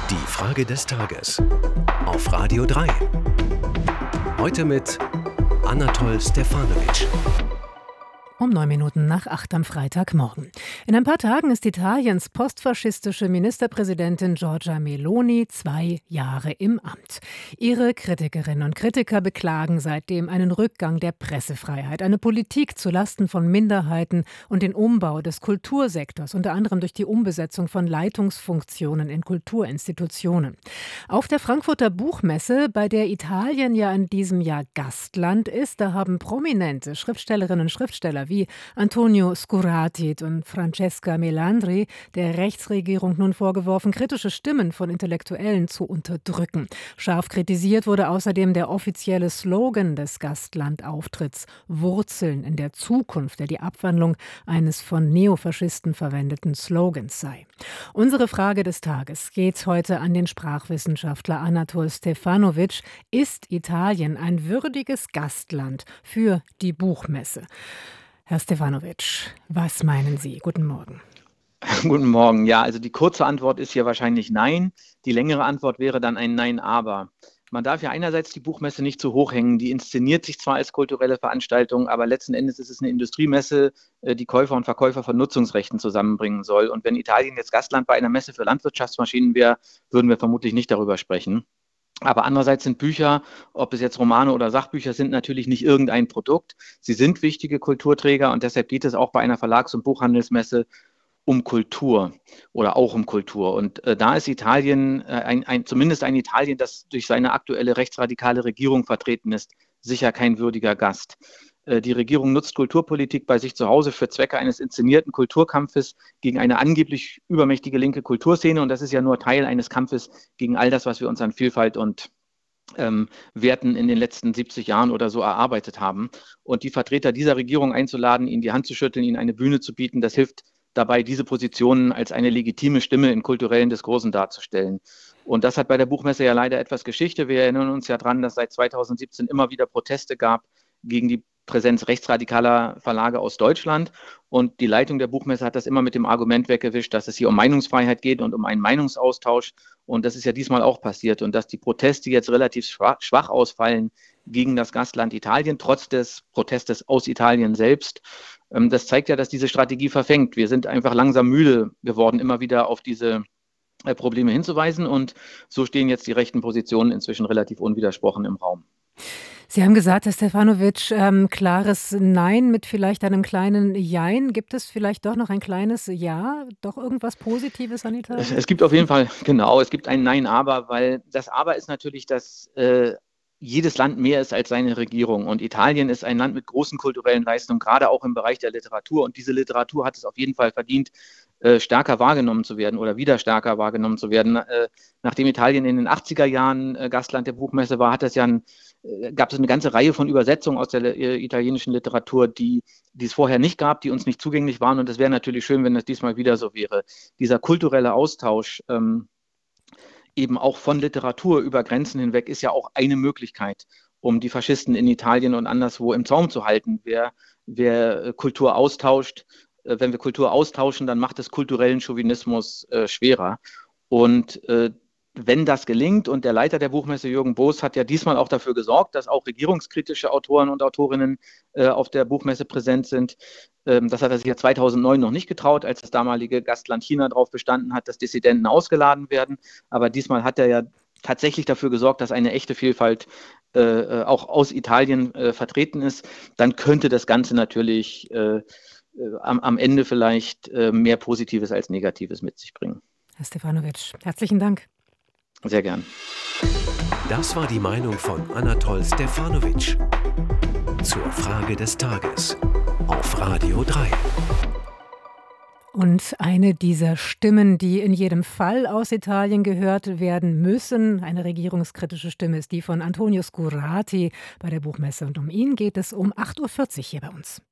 Die Frage des Tages auf Radio 3. Heute mit Anatol Stefanovic. Um 9 Minuten nach 8 am Freitagmorgen. In ein paar Tagen ist Italiens postfaschistische Ministerpräsidentin Giorgia Meloni 2 Jahre im Amt. Ihre Kritikerinnen und Kritiker beklagen seitdem einen Rückgang der Pressefreiheit, eine Politik zulasten von Minderheiten und den Umbau des Kultursektors, unter anderem durch die Umbesetzung von Leitungsfunktionen in Kulturinstitutionen. Auf der Frankfurter Buchmesse, bei der Italien ja in diesem Jahr Gastland ist, da haben prominente Schriftstellerinnen und Schriftsteller wie Antonio Scurati und Francesca Melandri der Rechtsregierung nun vorgeworfen, kritische Stimmen von Intellektuellen zu unterdrücken. Scharf kritisiert wurde außerdem der offizielle Slogan des Gastlandauftritts: Wurzeln in der Zukunft, der die Abwandlung eines von Neofaschisten verwendeten Slogans sei. Unsere Frage des Tages geht heute an den Sprachwissenschaftler Anatol Stefanovic. Ist Italien ein würdiges Gastland für die Buchmesse? Herr Stefanovic, was meinen Sie? Guten Morgen. Guten Morgen. Ja, also die kurze Antwort ist hier wahrscheinlich nein. Die längere Antwort wäre dann ein Nein, aber. Man darf ja einerseits die Buchmesse nicht zu hoch hängen. Die inszeniert sich zwar als kulturelle Veranstaltung, aber letzten Endes ist es eine Industriemesse, die Käufer und Verkäufer von Nutzungsrechten zusammenbringen soll. Und wenn Italien jetzt Gastland bei einer Messe für Landwirtschaftsmaschinen wäre, würden wir vermutlich nicht darüber sprechen. Aber andererseits sind Bücher, ob es jetzt Romane oder Sachbücher sind, natürlich nicht irgendein Produkt. Sie sind wichtige Kulturträger und deshalb geht es auch bei einer Verlags- und Buchhandelsmesse um Kultur oder auch um Kultur. Und da ist Italien, zumindest ein Italien, das durch seine aktuelle rechtsradikale Regierung vertreten ist, sicher kein würdiger Gast. Die Regierung nutzt Kulturpolitik bei sich zu Hause für Zwecke eines inszenierten Kulturkampfes gegen eine angeblich übermächtige linke Kulturszene. Und das ist ja nur Teil eines Kampfes gegen all das, was wir uns an Vielfalt und Werten in den letzten 70 Jahren oder so erarbeitet haben. Und die Vertreter dieser Regierung einzuladen, ihnen die Hand zu schütteln, ihnen eine Bühne zu bieten, das hilft dabei, diese Positionen als eine legitime Stimme in kulturellen Diskursen darzustellen. Und das hat bei der Buchmesse ja leider etwas Geschichte. Wir erinnern uns ja daran, dass seit 2017 immer wieder Proteste gab gegen die Präsenz rechtsradikaler Verlage aus Deutschland. Und die Leitung der Buchmesse hat das immer mit dem Argument weggewischt, dass es hier um Meinungsfreiheit geht und um einen Meinungsaustausch. Und das ist ja diesmal auch passiert. Und dass die Proteste jetzt relativ schwach ausfallen gegen das Gastland Italien, trotz des Protestes aus Italien selbst, das zeigt ja, dass diese Strategie verfängt. Wir sind einfach langsam müde geworden, immer wieder auf diese Probleme hinzuweisen. Und so stehen jetzt die rechten Positionen inzwischen relativ unwidersprochen im Raum. Sie haben gesagt, Herr Stefanovic, klares Nein mit vielleicht einem kleinen Jein. Gibt es vielleicht doch noch ein kleines Ja? Doch irgendwas Positives an Italien? Es gibt auf jeden Fall, genau, es gibt ein Nein, aber, weil das Aber ist natürlich, dass jedes Land mehr ist als seine Regierung. Und Italien ist ein Land mit großen kulturellen Leistungen, gerade auch im Bereich der Literatur. Und diese Literatur hat es auf jeden Fall verdient, stärker wahrgenommen zu werden oder wieder stärker wahrgenommen zu werden. Nachdem Italien in den 80er Jahren Gastland der Buchmesse war, gab es eine ganze Reihe von Übersetzungen aus der italienischen Literatur, die es vorher nicht gab, die uns nicht zugänglich waren. Und es wäre natürlich schön, wenn das diesmal wieder so wäre. Dieser kulturelle Austausch, eben auch von Literatur über Grenzen hinweg, ist ja auch eine Möglichkeit, um die Faschisten in Italien und anderswo im Zaum zu halten. Wer Kultur austauscht, wenn wir Kultur austauschen, dann macht es kulturellen Chauvinismus schwerer. Und wenn das gelingt, und der Leiter der Buchmesse, Jürgen Boos, hat ja diesmal auch dafür gesorgt, dass auch regierungskritische Autoren und Autorinnen auf der Buchmesse präsent sind. Das hat er sich ja 2009 noch nicht getraut, als das damalige Gastland China darauf bestanden hat, dass Dissidenten ausgeladen werden. Aber diesmal hat er ja tatsächlich dafür gesorgt, dass eine echte Vielfalt auch aus Italien vertreten ist. Dann könnte das Ganze natürlich am Ende vielleicht mehr Positives als Negatives mit sich bringen. Herr Stefanovic, herzlichen Dank. Sehr gern. Das war die Meinung von Anatol Stefanovic zur Frage des Tages auf Radio 3. Und eine dieser Stimmen, die in jedem Fall aus Italien gehört werden müssen, eine regierungskritische Stimme, ist die von Antonio Scurati bei der Buchmesse. Und um ihn geht es um 8:40 Uhr hier bei uns.